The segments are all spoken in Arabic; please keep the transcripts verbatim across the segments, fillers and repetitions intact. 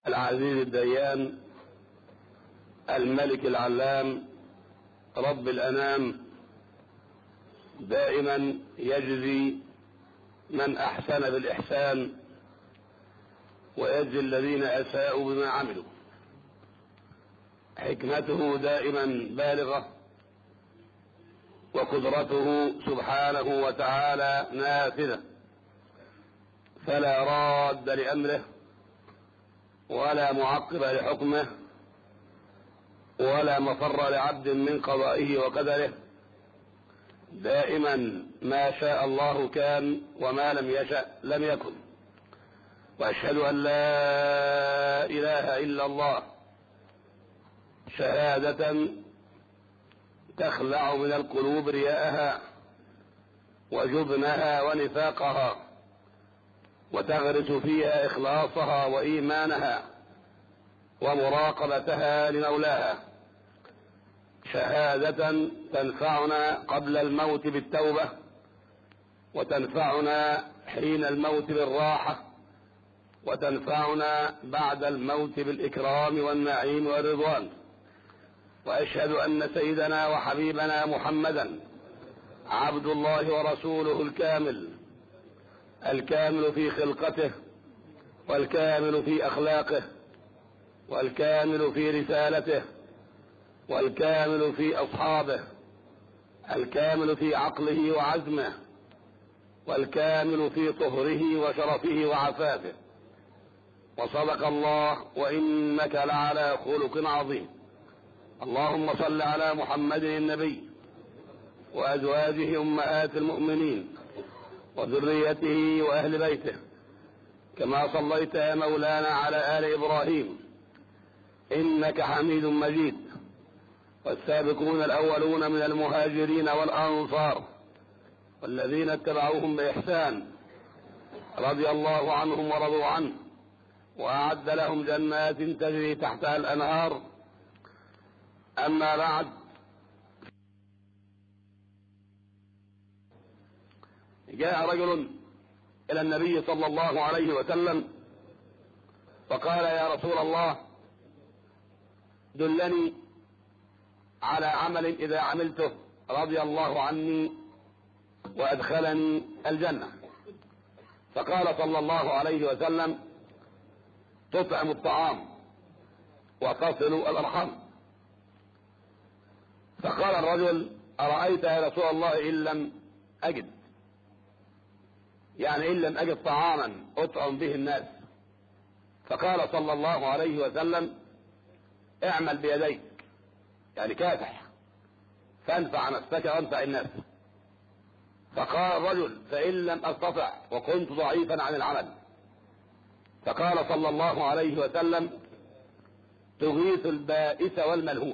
العزيز الديان الملك العلام رب الأنام دائما يجزي من أحسن بالإحسان ويجزي الذين أساءوا بما عملوا. حكمته دائما بالغة وقدرته سبحانه وتعالى نافذة، فلا راد لأمره ولا معقب لحكمه ولا مفر لعبد من قضائه وقدره. دائما ما شاء الله كان وما لم يشأ لم يكن. وأشهد أن لا إله إلا الله شهادة تخلع من القلوب رياءها وجبنها ونفاقها وتغرس فيها إخلاصها وإيمانها ومراقبتها لمولاها. شهادة تنفعنا قبل الموت بالتوبة وتنفعنا حين الموت بالراحة وتنفعنا بعد الموت بالإكرام والنعيم والرضوان. وأشهد أن سيدنا وحبيبنا محمدا عبد الله ورسوله الكامل، الكامل في خلقته والكامل في أخلاقه والكامل في رسالته والكامل في أصحابه، الكامل في عقله وعزمه والكامل في طهره وشرفه وعفافه. وصدق الله وإنك لعلى خلق عظيم. اللهم صل على محمد النبي وأزواجه أمهات المؤمنين وذريته وأهل بيته كما صليت يا مولانا على آل إبراهيم إنك حميد مجيد. والسابقون الأولون من المهاجرين والأنصار والذين اتبعوهم بإحسان رضي الله عنهم ورضوا عنه وأعد لهم جنات تجري تحتها الأنهار. أما بعد، جاء رجل إلى النبي صلى الله عليه وسلم فقال: يا رسول الله، دلني على عمل إذا عملته رضي الله عني وأدخلني الجنة. فقال صلى الله عليه وسلم: تطعم الطعام وتصل الأرحام. فقال الرجل: أرأيت يا رسول الله إن لم أجد، يعني إن لم أجد طعاما أطعم به الناس. فقال صلى الله عليه وسلم: اعمل بيديك، يعني كافح فانفع نفسك وانفع الناس. فقال الرجل: فإن لم أستطع وكنت ضعيفا عن العمل. فقال صلى الله عليه وسلم: تغيث البائس والملهوف.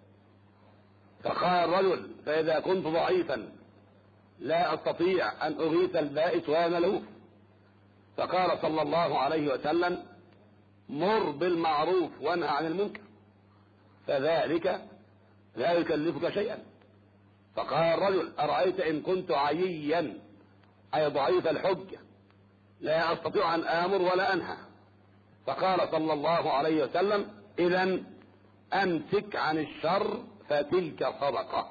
فقال الرجل: فإذا كنت ضعيفا لا أستطيع أن أغيث البائس والملهوف. فقال صلى الله عليه وسلم: مر بالمعروف وانهى عن المنكر، فذلك لا يكلفك شيئا. فقال الرجل: أرأيت إن كنت عييا، أي ضعيف الحجة، لا أستطيع أن آمر ولا أنهى. فقال صلى الله عليه وسلم: إذن أمسك عن الشر فتلك صدقة.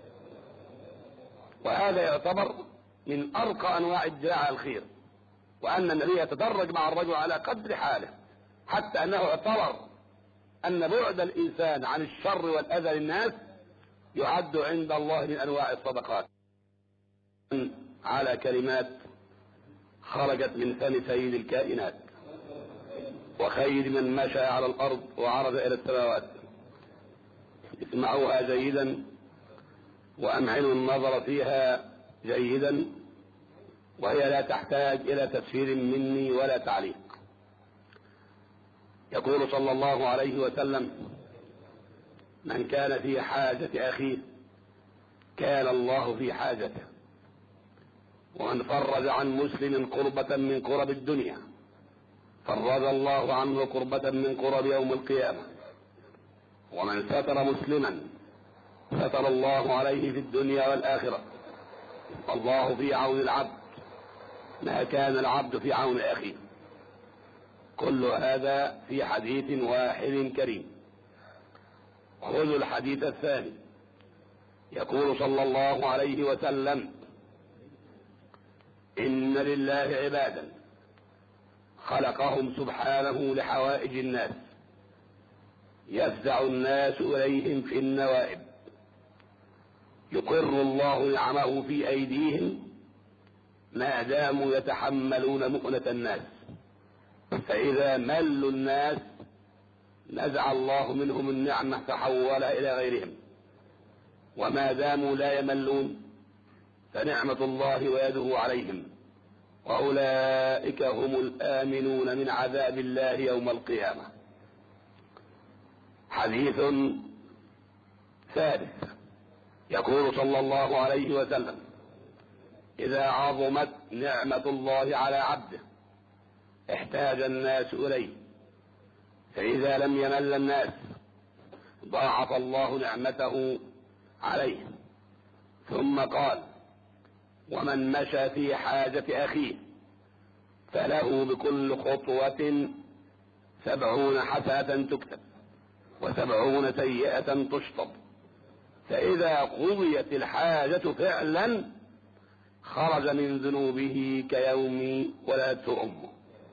وهذا يعتبر من أرقى أنواع ادعاء الخير، وأن النبي يتدرج مع الرجل على قدر حاله، حتى أنه اعتبر أن بعد الإنسان عن الشر والأذى للناس يعد عند الله من أنواع الصدقات. على كلمات خرجت من فم سيد الكائنات وخير من مشى على الأرض وعرج إلى السماوات. اسمعوها جيدا وأمعنوا النظر فيها جيدا، وهي لا تحتاج إلى تفسير مني ولا تعليق. يقول صلى الله عليه وسلم: من كان في حاجة أخيه كان الله في حاجته، ومن فرج عن مسلم قربة من قرب الدنيا فرج الله عنه قربة من قرب يوم القيامة، ومن ستر مسلما ستر الله عليه في الدنيا والآخرة. الله في عون العبد ما كان العبد في عون أخيه. كل هذا في حديث واحد كريم. خذوا الحديث الثاني. يقول صلى الله عليه وسلم: إن لله عبادا خلقهم سبحانه لحوائج الناس، يفزع الناس إليهم في النوائب، يقر الله نعمه في أيديهم ما داموا يتحملون مؤنة الناس، فإذا ملوا الناس نزع الله منهم النعمة فحولها إلى غيرهم، وما داموا لا يملون فنعمة الله ويده عليهم، وأولئك هم الآمنون من عذاب الله يوم القيامة. حديث ثالث. يقول صلى الله عليه وسلم: إذا عظمت نعمة الله على عبده احتاج الناس إليه، فإذا لم يمل الناس ضاعف الله نعمته عليه. ثم قال: ومن مشى في حاجة أخيه فله بكل خطوة سبعون حسنة تكتب وسبعون سيئة تشطب، فإذا قضيت الحاجة فعلا خرج من ذنوبه كيوم ولدته أمه.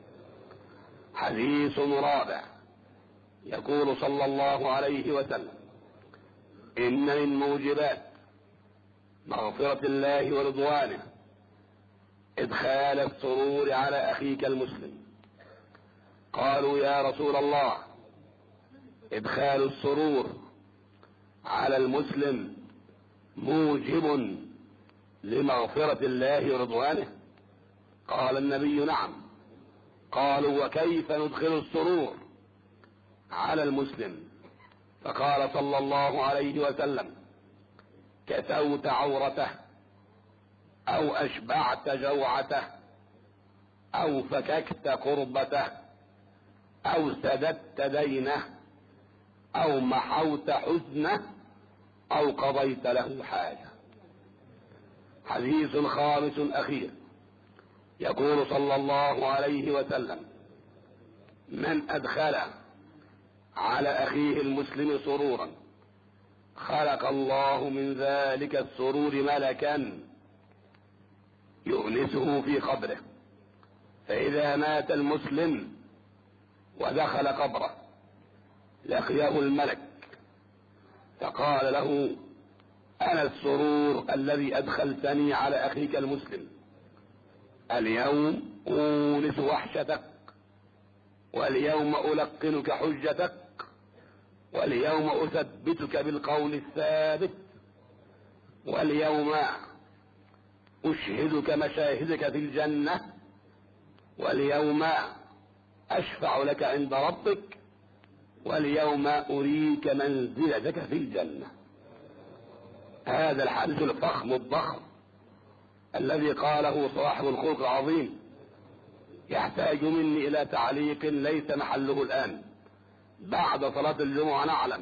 حديث رابع. يقول صلى الله عليه وسلم: إن من موجبات مغفرة الله ورضوانه إدخال السرور على أخيك المسلم. قالوا: يا رسول الله، إدخال السرور على المسلم موجب لمغفرة الله ورضوانه؟ قال النبي: نعم. قالوا: وكيف ندخل السرور على المسلم؟ فقال صلى الله عليه وسلم: كسوت عورته، أو أشبعت جوعته، أو فككت كربته، أو سددت دينه، أو محوت حزنه، أو قضيت له حاجة. حديث خامس أخير. يقول صلى الله عليه وسلم: من أدخل على أخيه المسلم سرورا خلق الله من ذلك السرور ملكا يؤنسه في قبره، فإذا مات المسلم ودخل قبره لقيه الملك فقال له: أنا السرور الذي أدخلتني على أخيك المسلم، اليوم أونس وحشتك، واليوم ألقنك حجتك، واليوم أثبتك بالقول الثابت، واليوم أشهدك مشاهدك في الجنة، واليوم أشفع لك عند ربك، واليوم أريك منزلتك في الجنة. هذا الحديث الفخم الضخم الذي قاله صاحب الخلق العظيم يحتاج مني إلى تعليق ليس محله الآن. بعد صلاة الجمعة نعلم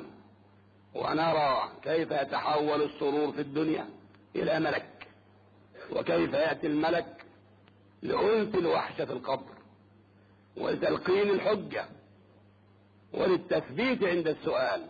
ونرى كيف يتحول السرور في الدنيا إلى ملك، وكيف يأتي الملك لأنس الوحشة القبر ولتلقين الحجة وللتثبيت عند السؤال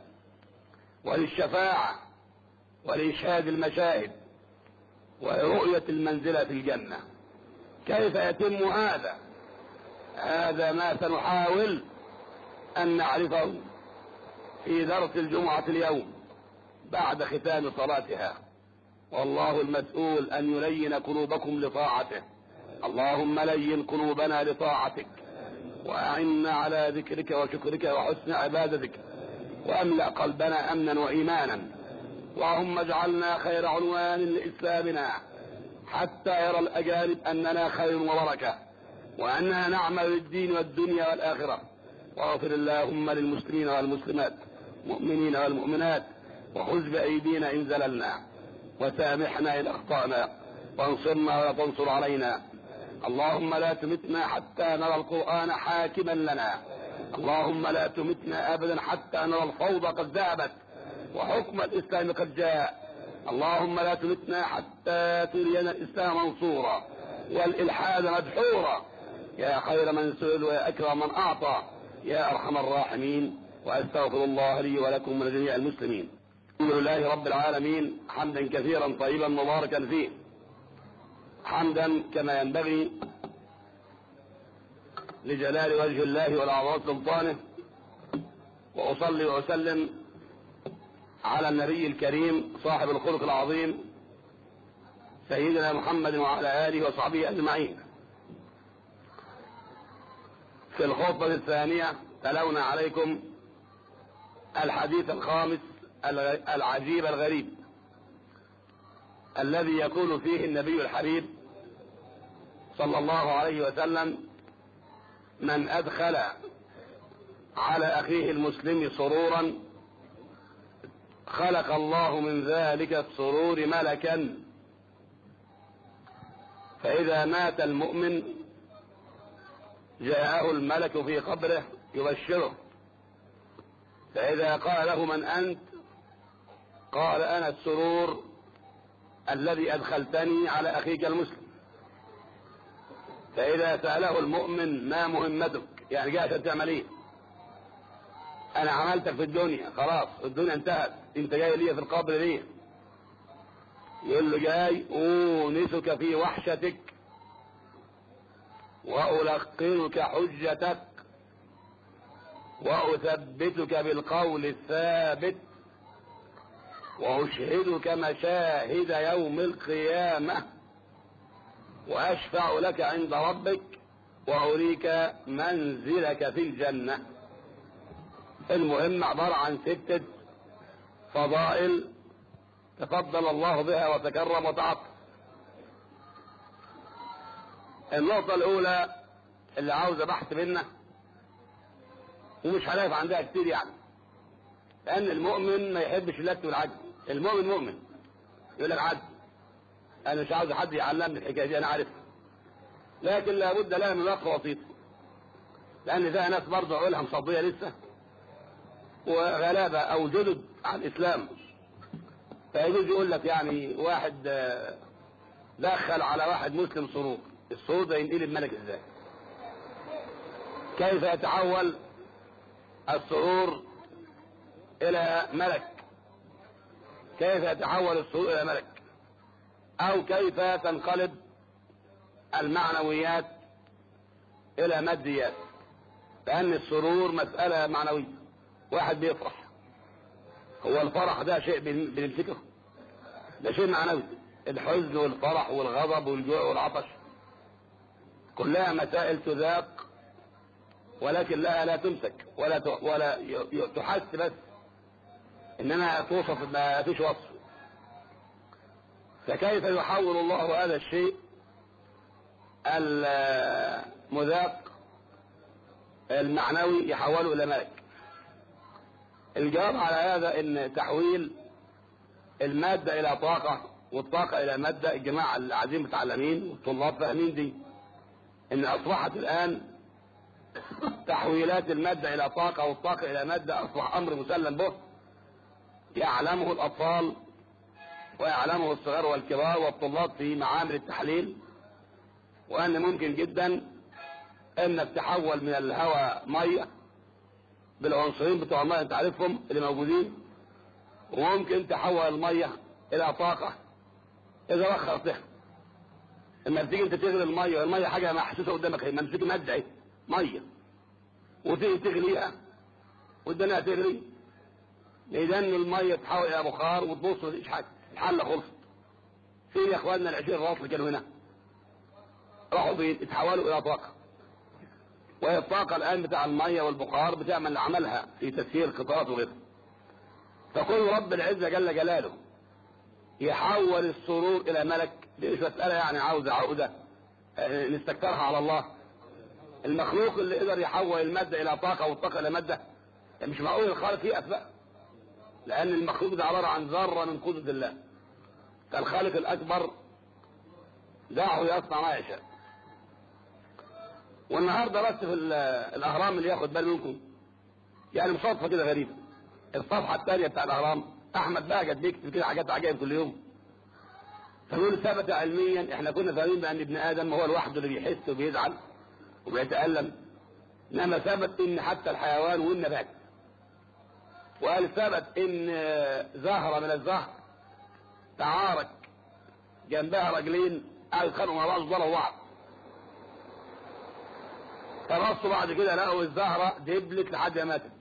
وللشفاعة ولإشهاد المشاهد ورؤية المنزلة في الجنة. كيف يتم هذا؟ هذا ما سنحاول أن نعرفه في درس الجمعة اليوم بعد ختام صلاتها، والله المسؤول أن يلين قلوبكم لطاعته. اللهم لين قلوبنا لطاعتك، وأعنا على ذكرك وشكرك وحسن عبادتك، وأملأ قلبنا أمنا وإيمانا. اللهم اجعلنا خير عنوان لإسلامنا حتى يرى الأجانب أننا خير وبركة، وأننا نعمل للدين والدنيا والآخرة. واغفر اللهم للمسلمين والمسلمات مؤمنين والمؤمنات، وخذ بأيدينا إن زللنا، وسامحنا إن أخطأنا، وانصرنا ولا تنصر علينا. اللهم لا تمتنا حتى نرى القرآن حاكما لنا، اللهم لا تمتنا أبدا حتى نرى الفوضى قد ذهبت وحكم الإسلام قد جاء. اللهم لا تمتنا حتى ترينا الإسلام منصورا والإلحاد مدحورا. يا خير من سئل ويا أكرم من أعطى يا أرحم الراحمين. وأستغفر الله لي ولكم ولجميع المسلمين. الحمد لله رب العالمين حمدا كثيرا طيبا مباركا فيه، حمدا كما ينبغي لجلال وجه الله والعظمة سلطانه. وأصلي وأسلم على النبي الكريم صاحب الخلق العظيم سيدنا محمد وعلى آله وصحبه أجمعين. في الخطبة الثانية تلونا عليكم الحديث الخامس العجيب الغريب الذي يقول فيه النبي الحبيب صلى الله عليه وسلم: من أدخل على أخيه المسلم سرورا خلق الله من ذلك السرور ملكا، فإذا مات المؤمن جاءه الملك في قبره يبشره، فإذا قال له: من أنت؟ قال: أنا السرور الذي أدخلتني على أخيك المسلم. فإذا سأله المؤمن: ما مهمتك؟ يعني جاء عشان تعمل ايه؟ أنا عملتك في الدنيا، خلاص الدنيا انتهت، انت جاي لي في القبر ليه؟ يقول له: جاي أونسك في وحشتك وألقنك حجتك وأثبتك بالقول الثابت وأشهدك مشاهد يوم القيامة وأشفع لك عند ربك وأريك منزلك في الجنة. المهم عبارة عن ستة فضائل تفضل الله بها وتكرم وتعطف. النقطة الأولى اللي عاوزة بحث منا ومش هلاقي عندها كتير، يعني لأن المؤمن ما يحبش اللت والعجل. المؤمن مؤمن يقول لك عدل، أنا مش عاوز حد يعلمني الحكاية دي، أنا عارفها، لكن لابد لها من وقفة وسيطة، لأن فيها ناس برضه عقولها مصدية لسه وغلابة أو جدد على الإسلام. فيجوز يقول لك يعني واحد دخل على واحد مسلم سرور، السرور ده ينقلب ملك ازاي؟ كيف يتحول السرور إلى ملك؟ كيف يتحول السرور إلى ملك؟ أو كيف تنقلب المعنويات إلى ماديات؟ لأن السرور مسألة معنوية، واحد بيفرح، هو الفرح ده شيء بنمسكه؟ ده شيء معنوي. الحزن والفرح والغضب والجوع والعطش كلها مسائل تذاق، ولكن لها لا تمسك ولا ولا تحس بس، انما توصف ما فيش وصف. فكيف يحول الله هذا الشيء المذاق المعنوي يحوله الى ملك؟ الجواب على هذا ان تحويل المادة الى طاقة والطاقة الى مادة، الجماعة اللي قاعدين متعلمين والطلاب فاهمين دي، ان اصبحت الان تحويلات المادة الى طاقة والطاقة الى مادة اصبح امر مسلم به، يعلمه الاطفال ويعلمه الصغار والكبار والطلاب في معامل التحليل، وان ممكن جدا انك تحول من الهواء مية بالعنصرين بتوع المية انت عارفهم اللي موجودين، وممكن تحول المية الى طاقة اذا بخرتها. اما بتيجي انت تغلي المية، المية حاجة محسوسة قدامك، هي ممسكة مادة اهي مية، وتيجي تغليها والدنيا تغلي، لأن المية تحول الى بخار وتبص مفيش حاجة، الحلة خلصت. فين يا اخواننا العشرين راس اللي كانوا هنا؟ راحوا فين؟ اتحولوا الى طاقة. وهي الطاقة الآن بتاع المية والبخار بتعمل عملها في تسيير قطارات وغيرها. فقل رب العزة جل جلاله يحول السرور إلى ملك، دي مش مسألة يعني عاوزة عقدة نستكترها على الله. المخلوق اللي قدر يحول المادة إلى طاقة والطاقة إلى مادة، مش معقول الخالق يأس بقى، لأن المخلوق ده عبارة عن ذرة من قدرة الله. فالخالق الأكبر دعه يصنع ما يشاء. والنهارده بس في الاهرام اللي ياخد بال منكم يعني مصادفه كده غريبه، الصفحه الثانيه بتاع الاهرام احمد بهجت بيكتب كده حاجات عجائب كل يوم. فبيقول ثبت علميا، احنا كنا فاهمين بان ابن ادم هو لوحده اللي بيحس وبيزعل، وبيتألم، انما ثبت ان حتى الحيوان والنبات. وقال ثبت ان زهرة من الزهر تعارك جنبها رجلين قاعد يتخانقوا مع بعض ضربوا بعض، فبصوا بعد كده لقوا الزهرة دبلت لحد ما ماتت،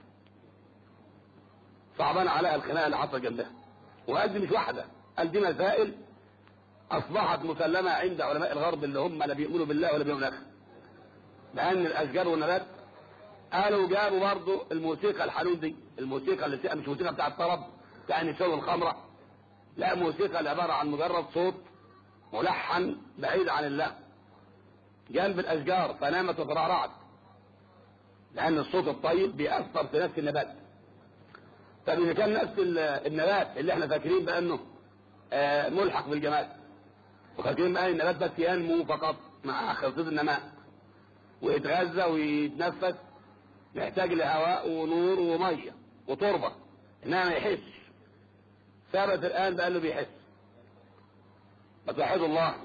صعبان عليها الخناقه اللي حصل جنبها. وقال دي مش واحده، قال دي مسائل اصبحت مسلمه عند علماء الغرب اللي هم لا بيؤمنوا بالله ولا بيؤمنوا بالاخره، لان الاشجار والنبات قالوا جابوا برضه الموسيقى الحلول دي، الموسيقى اللي مش موسيقى بتاع الطرب بتاع النساء والخمره، لا موسيقى اللي عباره عن مجرد صوت ملحن بعيد عن الله جنب الاشجار فنامت وترعرعت، لان الصوت الطيب بيأثر في نفس النبات. طب اذا كان نفس النبات اللي احنا فاكرين بانه آه ملحق بالجماد، وفاكرين بان النبات بس ينمو فقط مع خلطة النماء ويتغذى ويتنفس، محتاج لهواء ونور وميه وتربه انما ما يحسش، ثبت الان بقى له بيحس. فتوحدوا الله.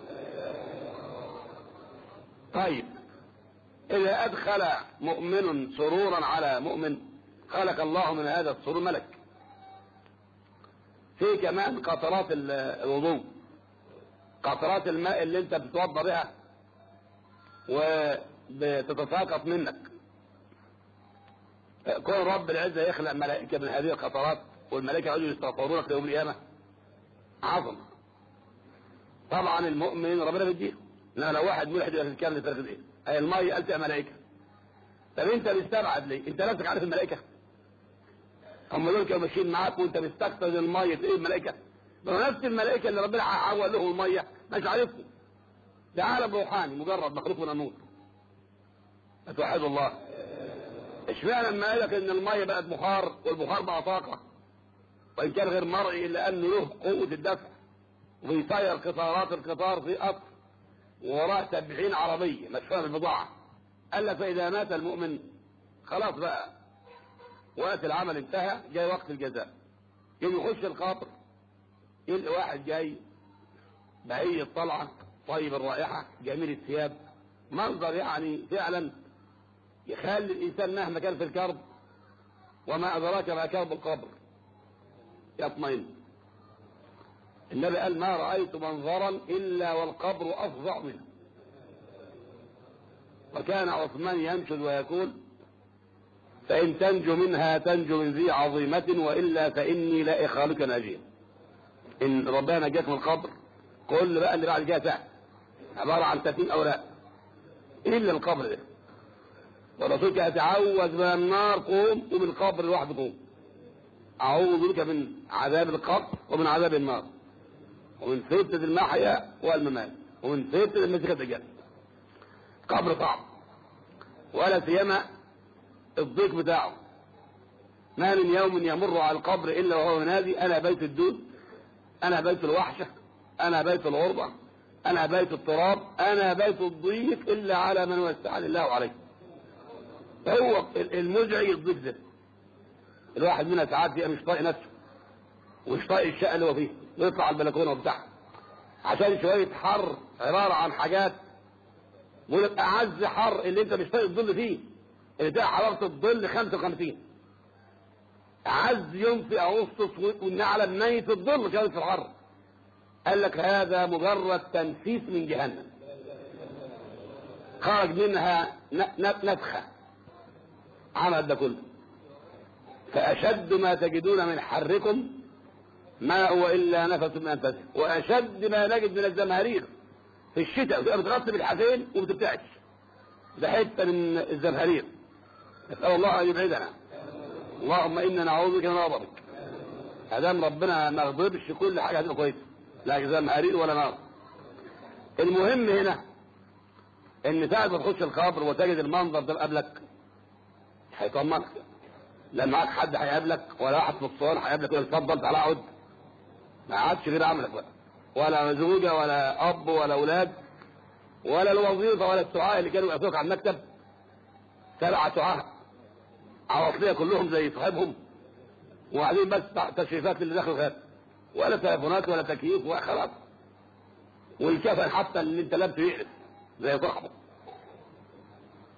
طيب اذا ادخل مؤمن سرورا على مؤمن خلق الله من هذا السرور ملك. في كمان قطرات الوضوء، قطرات الماء اللي انت بتتوضا بها وبتتساقط منك، كون رب العزه يخلق ملائكه من هذه القطرات والملائكه يقعدوا يستغفرونك يوم القيامه عظم. طبعا المؤمن ربنا بيديه، لا لو واحد ملحد يبقى تتكلم لتركز ايه؟ هي الميه قالت يا ملائكه. طب انت بتستبعد ليه؟ انت نفسك عارف الملائكه؟ هم دول كانوا ماشيين معاك وانت بتستقصد الميه ايه الملائكه؟ ما نفس الملائكه اللي ربنا عول لهم الميه مش عارفهم. ده عالم روحاني مجرد مخلوق من النور. اتوحدوا الله. اشمعنى لما قال لك ان الميه بقت بخار والبخار بقى طاقه وان كان غير مرئي الا انه له قوه الدفع وبيطير قطارات القطار في قطر ووراه سبعين عربيه مشحونه بالبضاعه. قال لك فاذا مات المؤمن خلاص بقى وقت العمل انتهى، جاي وقت الجزاء. يوم يخش القبر يلقى واحد جاي بعيد الطلعه طيب الرائحه جميل الثياب، منظر يعني فعلا يخلي الانسان مهما كان في الكرب وما ادراك ما كرب القبر يطمئن. النبي قال ما رايت منظرا الا والقبر افظع منه. وكان عثمان ينشد ويقول فإن تنجو منها تنجو من ذي عظيمة وإلا فإني لا إخالك ناجين. إن ربنا نجاك من القبر كل بقى اللي بعد كده سهل عبارة عن ثلاثين أوراق إلا القبر ده. والرسول كان يتعوذ من النار قوم ومن القبر لوحده قوم. أعوذ بك من عذاب القبر ومن عذاب النار ومن فتنة المحيا والممات ومن فتنة المسيح الدجال. قبر صعب ولا سيما الضيق بتاعه. ما من يوم يمر على القبر الا وهو ينادي انا بيت الدود، انا بيت الوحشه، انا بيت الغربه، انا بيت التراب، انا بيت الضيق الا على من وسعني الله عليه. هو المزعج الضيق ده. الواحد منا ساعات بيبقى مش طايق نفسه ومش طايق الشقه اللي هو فيه ويطلع على البلكونه وبتاعها عشان شويه حر عباره عن حاجات. ويبقى اعز حر اللي انت مش طايق الظل فيه اللي ده حرارة الظل خمسة وخمسين. عز يوم في اغسطس والنعلة ميت الظل كانت في الحر. قال لك هذا مجرد تنفيس من جهنم خرج منها نفخة عمل ده كله. فاشد ما تجدون من حركم ما هو الا نفس من انفسكم واشد ما نجد من الزمهرير في الشتاء بتبقى بتغطي بالحزين وبتبتعش. ده حته من الزمهرير. نسأل الله أن يبعدنا. اللهم إنا نعوذ بك من غضبك. أدام ربنا ما غضبش كل حاجة هتبقى كويسة، لا زمهرير ولا نار. المهم هنا إن ساعة ما تخش القبر وتجد المنظر ده قبلك هيطمنك. لا معاك حد هيقابلك ولا واحد في الصالون هيقابلك يقول اتفضل تعالى اقعد. ما عادش غير عملك بقى، ولا زوجة ولا أب ولا أولاد ولا الوظيفة ولا السعاة اللي كانوا يقفوك على المكتب سبعة سعاة عواطلية كلهم زي صاحبهم وبعدين بس تشريفات اللي داخل غير ولا تليفونات ولا تكييف وخلاص. والكفن حتى اللي انت لابسه يعرف زي صاحبه.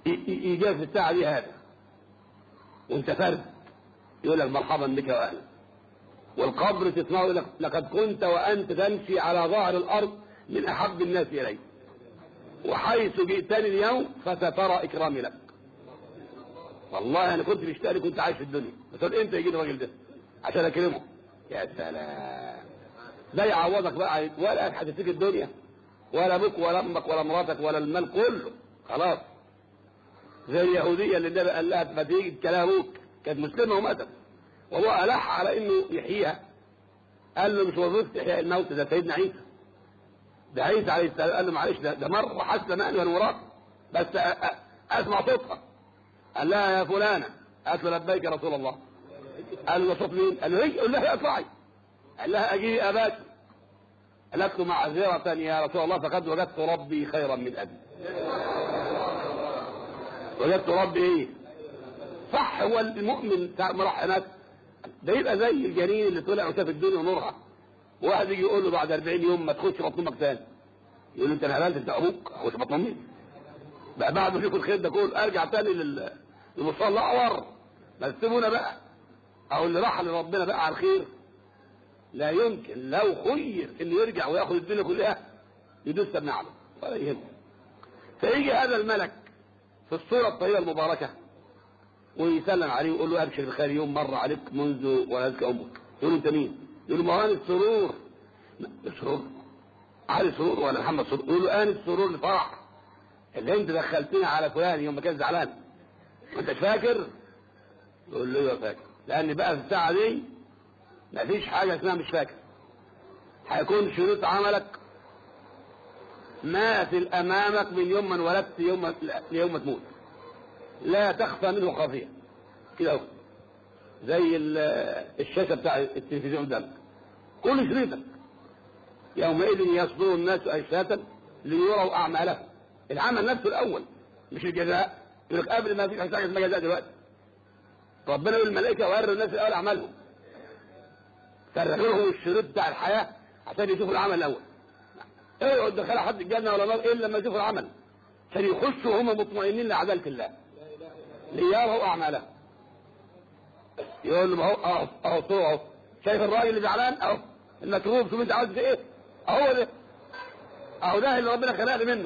يجي في الساعه دي هذا وانت فرد يقول لك مرحبا بك واهلا، والقبر تسمعه لك لقد كنت وانت تمشي على ظهر الارض من احب الناس الي، وحيث جئتني اليوم فسترى اكرامي لك. والله انا كنت مشتاق كنت عايش في الدنيا، بس امتى يجي الراجل ده عشان اكرمه؟ يا سلام، ده يعوضك بقى، ولا هتفتكر الدنيا ولا ابوك ولا امك ولا مراتك ولا المال كله، خلاص. زي اليهوديه اللي النبي قال لها ما تيجي تكلم ابوك، كانت مسلمه وماتت وهو الح على انه يحييها، قال له مش وظيفه احياء الموت، ده سيدنا عيسى، ده عيسى عليه السلام. قال له معلش ده, ده مره حاسه مأني والوراث بس أ- أ- اسمع صوتها. قال لها يا فلانه، قالت له لبيك يا رسول الله. قال له صوت مين؟ قال له هي، قال لها اطلعي. قال لها اجي اباك. قالت له معذره يا رسول الله فقد وجدت ربي خيرا من ابي. وجدت ربي ايه؟ صح، هو المؤمن ما راح هناك ده يبقى زي الجنين اللي طلع وشاف الدنيا نورها، واحد يجي يقول له بعد أربعين يوم ما تخش بطن امك تاني، يقول له انت انهبلت انت ابوك اخش بطن امي بقى بعد ما فيكم الخير ده كله ارجع تاني لل للمصلى اعور. ما تسيبونا بقى، او اللي راح لربنا بقى على الخير لا يمكن لو خير انه يرجع وياخذ الدنيا كلها يدوس بنعله ولا يهمه. فيجي هذا الملك في الصوره الطيبه المباركه ويسلم عليه ويقول له ابشر بخير يوم مر عليك منذ ولدتك امك. يقول له انت مين؟ يقول له ما هو السرور. السرور علي سرور ولا محمد سرور؟ يقول له انس سرور الفرح اللي انت دخلتنا على فلان يوم ما كان زعلان، ما انتش فاكر؟ يقول له ايوه فاكر، لان بقى في الساعه دي ما فيش حاجه اسمها مش فاكر. هيكون شروط عملك ماثل امامك من يوم ما انولدت يوم ليوم ما تموت، لا تخفى منه خافيه كده اهو، زي الشاشه بتاع التلفزيون قدامك كل شريطك. يومئذ يصدر الناس اشتاتا ليروا اعمالهم، العمل نفسه الاول مش الجزاء. يقول لك قبل ما فيش حاجه اسمها جزاء دلوقتي، ربنا يقول الملائكه وروا الناس الاول اعمالهم، فرغوا لهم الشريط بتاع الحياه عشان يشوفوا العمل الاول. اوعوا تدخلوا حد الجنه ولا نار الا لما يشوفوا العمل، عشان يخشوا وهم مطمئنين لعداله الله ليروا اعمالهم. يقول له اهو اهو اهو صوره اهو، شايف الراجل اللي زعلان اهو المكروب، شوف انت عاوز ايه اهو ده، اهو ده اللي ربنا خلقني منه.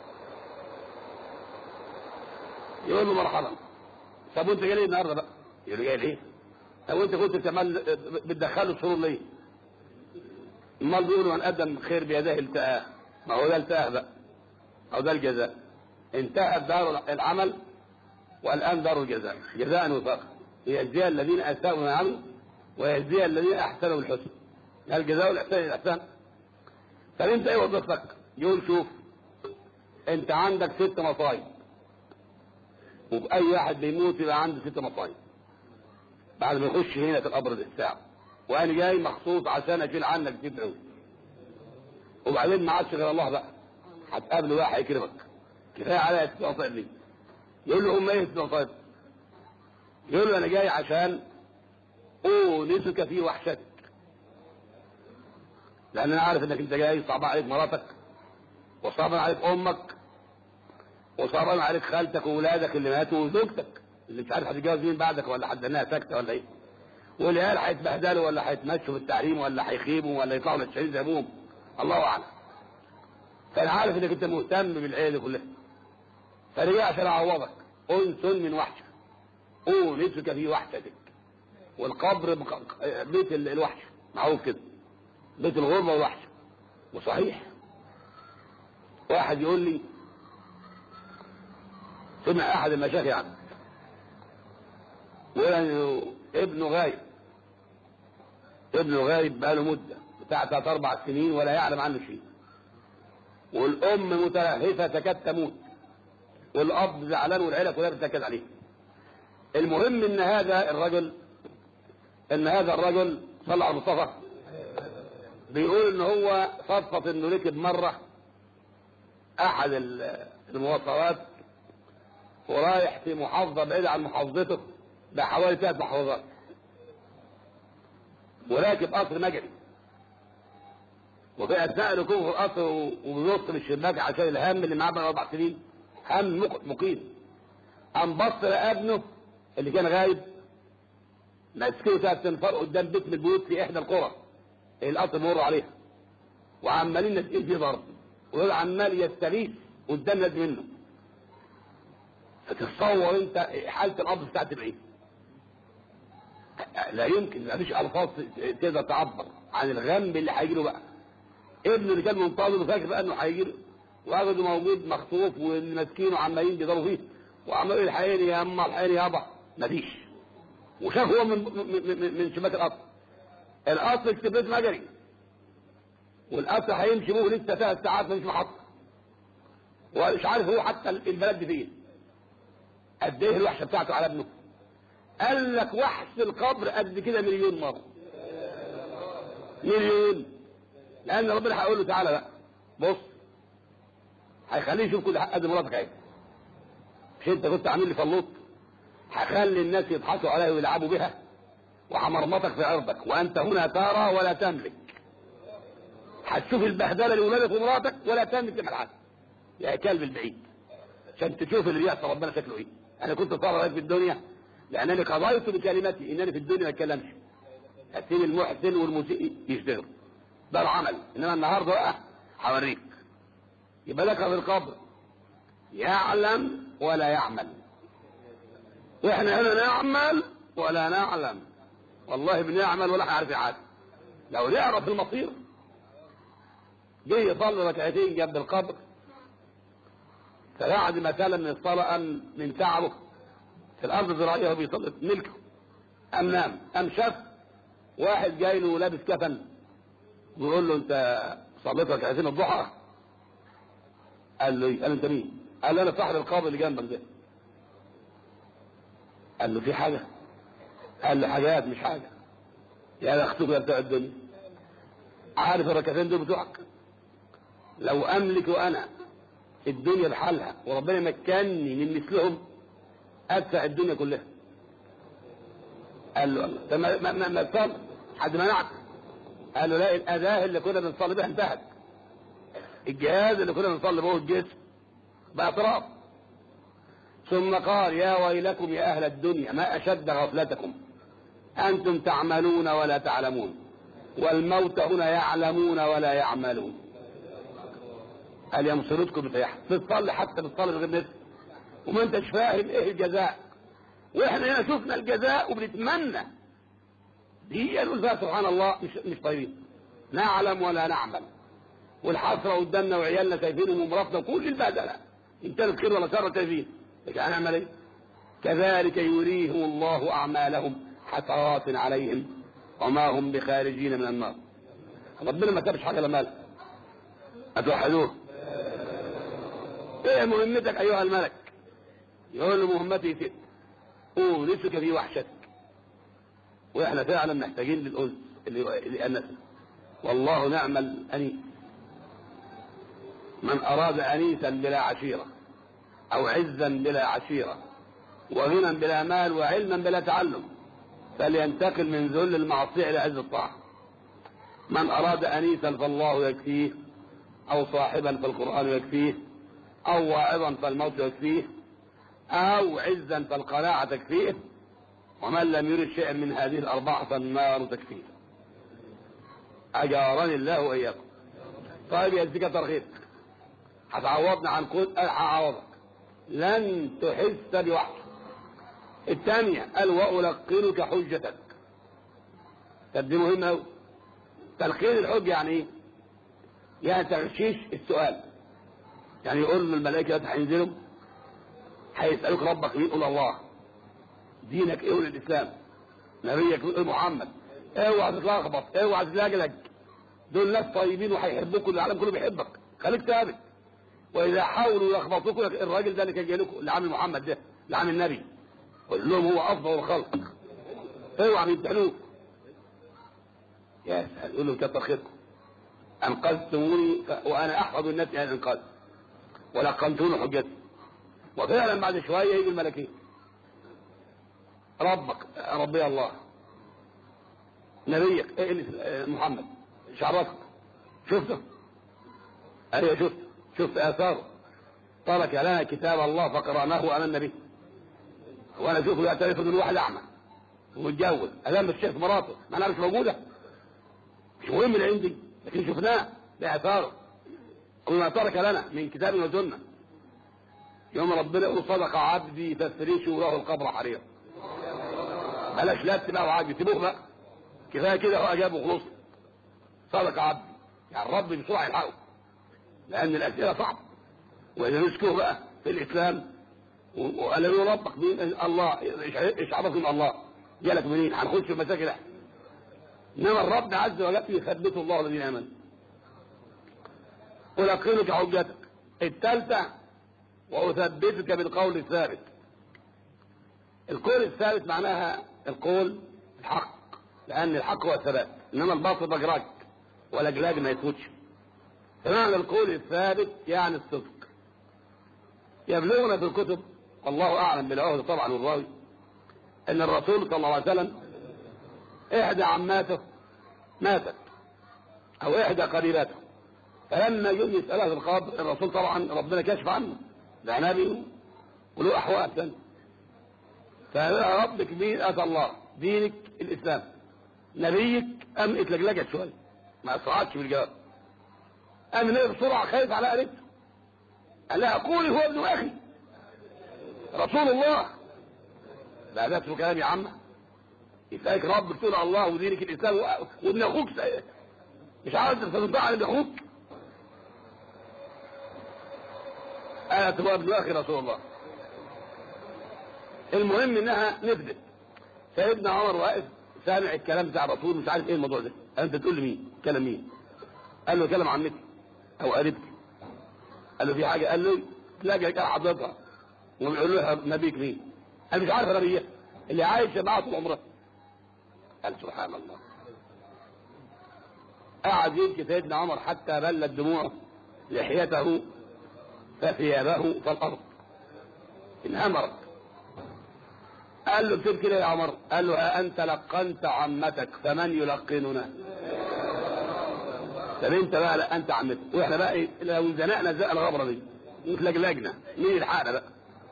يقول له مرحبا. طب وانت جاي ليه النهارده بقى؟ يقول له جاي ليه؟ طب وانت كنت بتعمل بتدخله السرور ليه؟ امال بيقولوا من قدم خير بيديه التقاه، ما هو ده التقاه بقى، او ده الجزاء. انتهت دار العمل والان دار الجزاء، جزاء وفاقا ليجزي الذين اساءوا ما عملوا ويجزي الذين احسنوا بالحسنى. الجزاء والاحسان الاحسان. طب انت ايه وظيفتك؟ يقول شوف انت عندك ست مصايب، واي واحد بيموت يبقى عنده ست مصايب بعد ما يخش هنا في القبر الساعه، وانا جاي مخصوص عشان اشيل عنك ست عود. وبعدين ما عادش غير الله بقى، هتقابل واحد يكرمك كفايه عليا ست مصايب دي. يقول له هم ايه ست مصايب؟ يقول له انا جاي عشان اونسك في وحشتك، لان انا عارف انك انت جاي صعب عليك مراتك وصعب عليك امك وصعب عليك خالتك واولادك اللي ماتوا وزوجتك اللي مش عارف هتتجوز مين بعدك، ولا حد انها ساكته ولا ايه، والعيال هيتبهدلوا ولا هيتمشوا في التعليم ولا هيخيبوا ولا يطلعوا للشهيد زي ابوهم، الله اعلم. فانا عارف انك انت مهتم بالعيله كلها، فانا جاي عشان اعوضك انس من وحشك، اونسك في وحشتك. والقبر بيت الوحش معروف كده، بيت الغربه والوحش. وصحيح واحد يقول لي سمع احد المشايخ يعني يقول انه ابنه غايب، ابنه غايب بقاله مده بتاع ثلاث اربع سنين ولا يعلم عنه شيء، والام متلهفه تكاد تموت، والاب زعلان والعيله كلها بتتكد عليه. المهم ان هذا الرجل ان هذا الرجل صلى على المصطفى بيقول ان هو صدفه انه ركب مره احد المواصلات ورايح في محافظه بعيده عن محافظته بحوالي ثلاث محافظات، وراكب قطر مجري، وفي اثناء ركوبه في القطر وبينط من الشباك عشان الهم اللي معاه بقى اربع سنين، هم مقيم، قام بص لقى ابنه اللي كان غايب ماسكه ثلاث انفار قدام بيت من البيوت في احدى القرى القطر بيمر عليها، وعمالين نازلين فيه ضرب، وهو عمال يستغيث قدام ناس منه. فتتصور انت حاله الاب بتاعت العيد، لا يمكن، ما فيش الفاظ تقدر تعبر عن الغم اللي هيجي له بقى. ابنه اللي كان منتظر وفاكر بقى انه هيجي له، واخده موجود مخطوف واللي ماسكينه عمالين بيضربوا فيه، وعمال الحقيني يا اما الحقيني يابا، مفيش. وشاف هو من من, من شباك القطر، القطر اكتبت مجري، والقطر هيمشي به لسه ثلاث ساعات مش محطه، ومش عارف هو حتى البلد دي فين. قد ايه الوحشه بتاعته على ابنه؟ قال لك وحش القبر قد كده مليون مره، مليون. لان ربنا هيقول له تعالى بقى بص، هيخليه يشوف كل حق قد مراتك عيب. مش انت كنت عامل لي فلوط؟ هخلي الناس يضحكوا عليها ويلعبوا بها، وهمرمطك في عرضك، وانت هنا ترى ولا تملك. هتشوف البهدله لولادك ومراتك ولا تملك لملعبك يا كلب البعيد، عشان تشوف اللي بيحصل ربنا شكله ايه. انا كنت صار في الدنيا لانني قضيت بكلمتي انني في الدنيا ما اتكلمش، هسيب المحسن والمسيء يشتغل، ده العمل. انما النهارده بقى هوريك. يبقى لك في القبر يعلم ولا يعمل، واحنا هنا نعمل ولا نعلم. والله بنعمل ولا عارف حاجه. لو نعرف المصير، جه يصلي ركعتين جنب القبر، فبعد ما سلم من الصلاه من تعبه في الارض زراعيه وبيصلي ملكه، قام نام، قام شاف واحد جاي له لابس كفن بيقول له انت صليت ركعتين الضحى؟ قال له قال له انت مين؟ قال له انا صاحب القبر اللي جنبك ده. قال له في حاجه؟ قال له حاجات مش حاجه يا اختك يا بتاع الدنيا. عارف الركعتين دول بتوعك؟ لو املك وانا الدنيا بحالها وربنا مكنني من مثلهم ادفع الدنيا كلها. قال له الله ما ما ما, ما تصلي حد منعك؟ قال له لا، الاداه اللي كنا بنصلي بها انتهت، الجهاز اللي كنا بنصلي به الجسم بقى تراب. ثم قال يا ويلكم يا اهل الدنيا ما اشد غفلتكم، انتم تعملون ولا تعلمون، والموت هنا يعلمون ولا يعملون. قال يا مصيرتكم بتيحت، بتصلي حتى بتصلي بغير نفس وما انتش فاهم ايه الجزاء، واحنا هنا شفنا الجزاء وبنتمنى. دي قالوا فيها سبحان الله مش مش طيبين، نعلم ولا نعمل، والحسره قدامنا وعيالنا شايفينهم ومراتنا وكل البهدله، ان كانت خير ولا شر شايفين، لكن هنعمل ايه؟ كذلك يريهم الله اعمالهم حسرات عليهم وما هم بخارجين من النار. ربنا ما سابش حاجه لما قال اتوحدوه. ايه مهمتك ايها الملك؟ يقول له مهمتي ست، اونسك في وحشتك. واحنا فعلا محتاجين للانس اللي انس، والله نعم الانيس. من اراد انيسا بلا عشيره، او عزا بلا عشيره، وغنى بلا مال، وعلما بلا تعلم، فلينتقل من ذل المعصيه الى عز الطاعه. من اراد انيسا فالله يكفيه، او صاحبا فالقران يكفيه، او واعظا فالموت يكفيه، او عزا فالقناعه تكفيه، ومن لم يرد شيئا من هذه الاربعه فالنار تكفيه. اجارني الله واياكم. طيب يا زكاة ترغيب، هتعوضنا عن كل هعوضك، لن تحس بوحش. الثانيه قال والقنك حجتك. طب دي مهمه قوي. تلقين الحجه يعني ايه؟ يعني تغشيش السؤال. يعني يقول الملائكه هينزلوا هيسالوك ربك مين؟ قول الله. دينك ايه؟ قول الاسلام. نبيك ايه؟ محمد. اوعى تتلخبط، اوعى تتلجلج، دول ناس طيبين وهيحبوك والعالم كله بيحبك، خليك ثابت. واذا حاولوا يخبطوك الراجل ده اللي كان جاي لكم اللي عامل محمد ده اللي عامل النبي، قول لهم هو افضل الخلق، اوعى بيمتحنوك. يا سهل، يقول لهم كتر خيركم انقذتموني وانا احفظ الناس الى الانقاذ ولقنتوني حجتي. وفعلا بعد شويه يجي الملكين، ربك ربي الله، نبيك إيه محمد شعبك شفته؟ ايوه شفت شفت اثاره، ترك لنا كتاب الله فقراناه امام النبي. وانا اشوفه يعترف ان الواحد اعمى ومتجوز امام الشيخ مراته ما انا مش موجوده، مش مهم اللي عندي، لكن شفناه باثاره، كل ما ترك لنا من كتاب وسنه. يوم ربنا يقول صدق عبدي فافرشوا له القبر حريرا. بلاش لبس بقى وعادي، سيبوه بقى كفايه كده، هو اجاب وخلص. صدق عبدي يعني الرب بسرعه يلحقه، لان الاسئله صعبه. واذا نسكوه بقى في الاسلام وقال له ربك مين؟ الله. ايش عرفك من الله؟ جالك منين؟ هنخش في المساجد احنا. انما الرب عز وجل يثبت الله الذين امنوا. ألقنك حجتك. الثالثه واثبتك بالقول الثابت. القول الثابت معناها القول الحق، لان الحق هو الثبات، انما الباطل بجراج ولا جلاج ما يثبتش. فمعنى القول الثابت يعني الصدق. يبلغنا في الكتب الله اعلم بالعهد طبعا والراوي ان الرسول صلى الله عليه وسلم احدى عماته ماتت او احدى قريباته، فلما يجي يسالها في القبر الرسول طبعا ربنا كشف عنه، ده نبي وله احوال ثانيه. فقال ربك مين؟ اتى الله. دينك الاسلام. نبيك ام اتلجلجت شويه ما اسرعتش بالجواب، قام نقل بسرعه خايف على قريبته، قال لها قولي هو ابن اخي رسول الله. لا ده اسمه كلام يا عم، يسالك ربك تقول الله ودينك الاسلام وابن اخوك مش عارف تستطيع على ابن اخوك. قالت هو ابن اخي رسول الله. المهم انها نثبت. سيدنا عمر واقف سامع الكلام بتاع الرسول مش عارف ايه الموضوع ده، انت تقول لي مين؟ كلام مين؟ قال له كلام عمتي او قريبتي. قال له في حاجه؟ قال له تلاقي كده حضرتها وبيقول له نبيك مين؟ انا مش عارف نبيه اللي عايش معاه طول عمره. قال سبحان الله. قعد يبكي سيدنا عمر حتى بلت دموعه لحيته فثيابه فالارض انهمرت. قال له بتبكي ليه يا عمر؟ قال له أأنت لقنت عمتك فمن يلقننا؟ طب انت بقى لقنت عمتك واحنا بقى ايه لو زنقنا زق الغبره دي وتلجلجنا مين يلحقنا بقى؟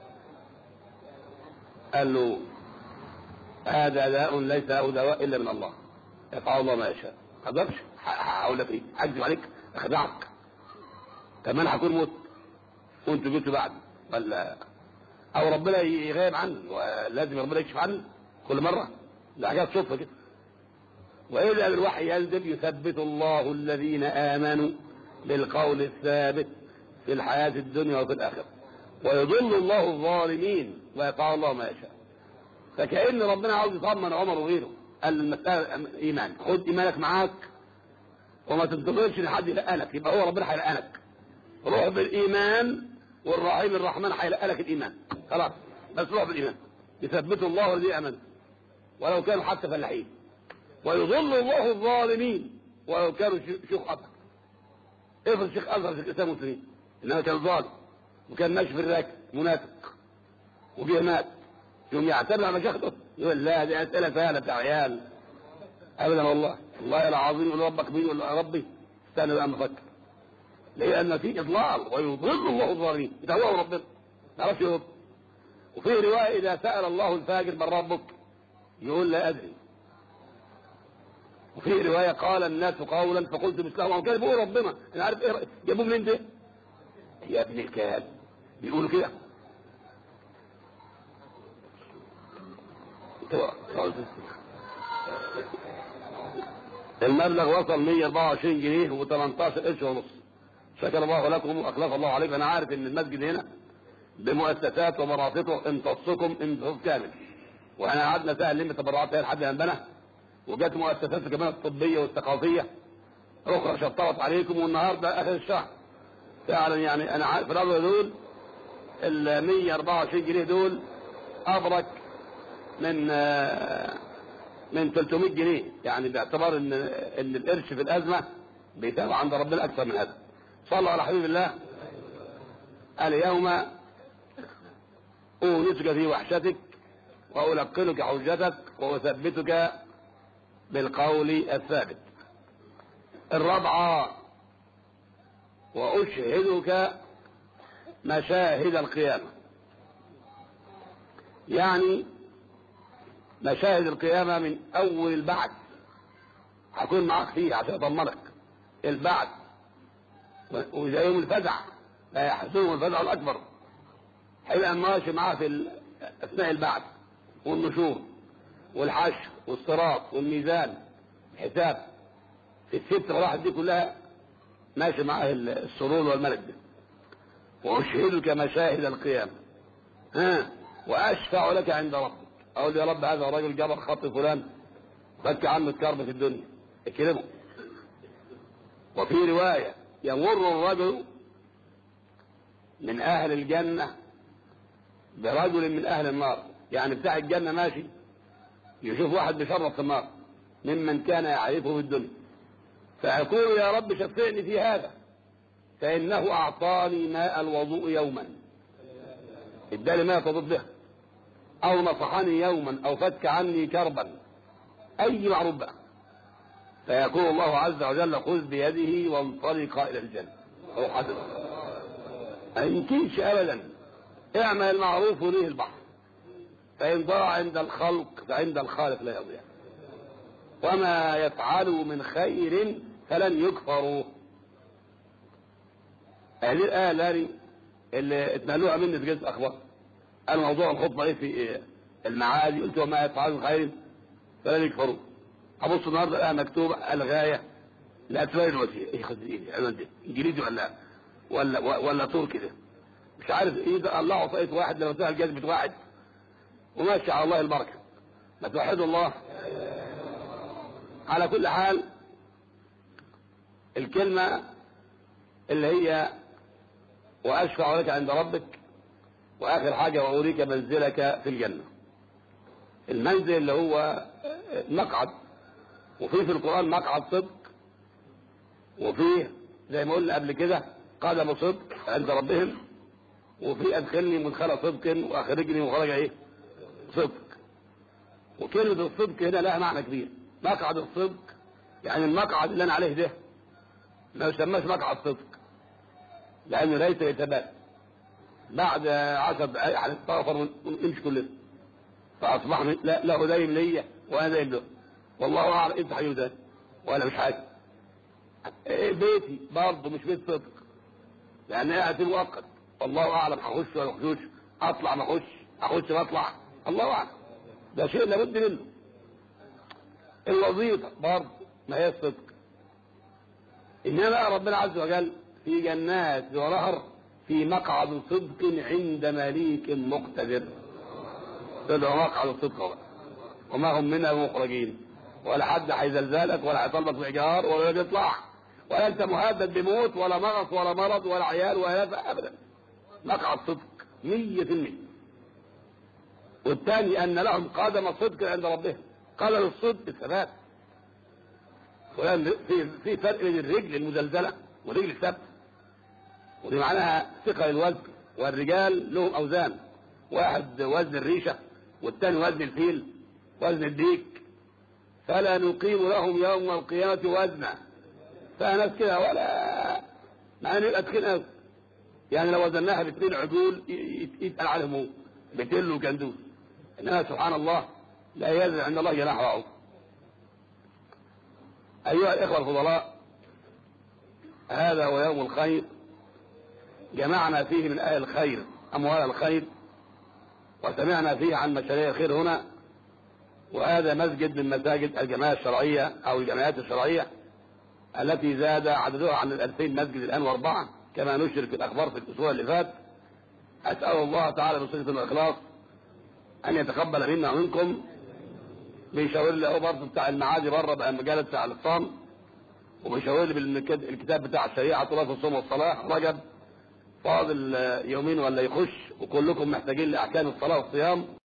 قال له هذا داء ليس له دواء الا من الله، يفعل الله ما يشاء. ما اقدرش هقول لك ايه؟ اكذب عليك؟ اخدعك؟ طب انا هكون موت وانتوا جيتوا بعد ولا او ربنا يغيب عنه ولازم ربنا يكشف عنه كل مره؟ ده حاجات صدفه كده. واذا بالوحي ينزل يثبت الله الذين امنوا بالقول الثابت في الحياه الدنيا وفي الاخره ويضل الله الظالمين ويفعل الله ما يشاء. فكأن ربنا عاوز يطمن عمر وغيره، قال المساله ايمان، خد ايمانك معاك وما تنتظرش ان حد يلقنك، يبقى هو ربنا هيلقنك. روح بالايمان والرحيم الرحمن هيلقنك الايمان خلاص، بس روح بالايمان. يثبت الله الذين امنوا ولو كانوا حتى فلاحين ويضل الله الظالمين ولو كانوا شيوخ ازهر. افرض شيخ ازهر في الاسلام المسلمين انما كان ظالم وكان ماشي في الراكب منافق وجه مات، يوم يعتبر على مشايخته يقول لا دي اسئله سهله بتاع عيال. ابدا والله والله العظيم. يقول ربك مين؟ يقول ربي استنى بقى نفكر. لان في اضلال ويضل الله الظالمين، يتهوى ربنا ما يعرفش يرد. وفي روايه اذا سال الله الفاجر من ربك يقول لا ادري. وفي روايه قال الناس قولا فقلت مثله، كان بيقول ربنا انا عارف ايه جابوه منين ده؟ يا ابن الكلب بيقولوا كده. المبلغ وصل مية واربعة وعشرين جنيه وتمنتاشر قرش ونص. شكر الله لكم واخلف الله عليكم. انا عارف ان المسجد هنا بمؤسسات ومرافقه امتصكم امتصاص كامل، واحنا قعدنا سهل نلم تبرعات لحد ما بنا، وجت مؤسسات كمان الطبيه والثقافيه اخرى شطرت عليكم، والنهارده اخر الشهر فعلا يعني انا عارف الرجل دول ال مية واربعة وعشرين جنيه دول ابرك من من ثلاثمية جنيه، يعني باعتبار ان ان القرش في الازمه بيتابع عند ربنا اكثر من هذا. صلى على حبيب الله. اليوم أونسك في وحشتك وألقنك حجتك وأثبتك بالقول الثابت. الرابعة وأشهدك مشاهد القيامة. يعني مشاهد القيامة من أول البعث هكون معك فيه عشان أطمنك. البعث وإذا يوم الفزع لا يحزنهم الفزع الأكبر، هيبقى ماشي معاه في أثناء البعث والنشور والحشر والصراط والميزان الحساب، في الست مراحل دي كلها ماشي معاه السرور والملك ده. وأشهدك مشاهد القيامة، ها وأشفع لك عند ربك، أقول يا رب هذا الرجل جبر خط فلان فك عنه الكرب في الدنيا اكرمه. وفي رواية يمر الرجل من أهل الجنة برجل من أهل النار، يعني بتاع الجنة ماشي يشوف واحد بيشرب في النار ممن كان يعرفه في الدنيا، فيقول يا رب شفعني في هذا فإنه أعطاني ماء الوضوء يوما، اداني ماء تضب به، أو نصحني يوما، أو فك عني كربا، أي معروف بقى. فيقول الله عز وجل خذ بيده وانطلق إلى الجنة أو حدث. ما يمكنش أبدا، اعمل المعروف وليه البحر، فإن ضاع عند الخلق فعند الخالق لا يضيع، وما يفعلوا من خير فلن يكفروا. هذه الآية اللي, اللي اتنقلوها مني في جزء أخبار الموضوع الخطبة ايه في المعادي، قلت وما يفعلوا من خير فلن يكفروا. أبص النهارده الآية مكتوبة الغاية لا تبين الوسيلة، ايه خد ايه العنوان ده انجليزي ولا ولا ولا تركي ده مش عارف ايه ده. الله عطيت واحد لو سهل جذبة واحد وماشي على الله البركة، ما توحدوا الله. على كل حال الكلمة اللي هي وأشفع لك عند ربك، وآخر حاجة وأريك منزلك في الجنة. المنزل اللي هو مقعد، وفيه في القرآن مقعد صدق، وفيه زي ما قلنا قبل كده قدم صدق عند ربهم، وفيه أدخلني مدخل صدق وأخرجني مخرج ايه صدق. وكلمة الصدق هنا لها معنى كبير. مقعد الصدق يعني المقعد اللي أنا عليه ده ما يسماش مقعد صدق، لأنه ليس يتبات. بعد عشر دقائق هنستغفر ونمشي كلنا، فأصبح لا له دايم ليا وأنا دايم له، والله أعلم أنت حيودان وأنا مش حاجة. بيتي برضه مش بيت صدق، لأن قاعد مؤقت، والله أعلم هخش ولا ما اخشش، أطلع ما أخش، أخش ما أطلع، الله أعلم. ده شيء لابد منه. الوظيفة برضه ما هي الصدق. إنما ربنا عز وجل في جنات ونهر في مقعد صدق عند مليك مقتدر. تدعو مقعد الصدق وما هم منها مخرجين، ولا حد هيزلزلك ولا هيطلبك بإيجار ولا يطلع، ولا أنت مهدد بموت ولا مغص ولا مرض ولا عيال ولا نفع أبدا. مقعد صدق مية في المية. والثاني أن لهم قدم صدق عند ربهم. قال للصدق الثبات، في في فرق بين الرجل المزلزلة والرجل الثابتة، ودي معناها ثقة الوزن. والرجال لهم أوزان، واحد وزن الريشة والثاني وزن الفيل وزن الديك، فلا نقيم لهم يوم القيامة وزنا. فناس كده ولا مع ان يبقى تخين، يعني لو وزناها باثنين عجول يتقال عليهم بتل وكندوس، انما سبحان الله لا يزن عند الله جناح بعوض. ايها الاخوه الفضلاء، هذا هو يوم الخير، جمعنا فيه من اهل الخير اموال الخير، وسمعنا فيه عن مشاريع الخير هنا. وهذا مسجد من مساجد الجماعة الشرعية او الجمعيات الشرعية التي زاد عددها عن الألفين مسجد الآن واربعة كما نشر في الأخبار في الأسبوع اللي فات. أسأل الله تعالى بصدق والإخلاص أن يتقبل منا ومنكم. بيشاور لي أهو برضه بتاع المعادي بره بقى مجالة بتاع الإفطام، وبيشاور لي بالكتاب بتاع الشريعة طلاب الصوم والصلاة رجب فاضل يومين ولا يخش، وكلكم محتاجين لأحكام الصلاة والصيام.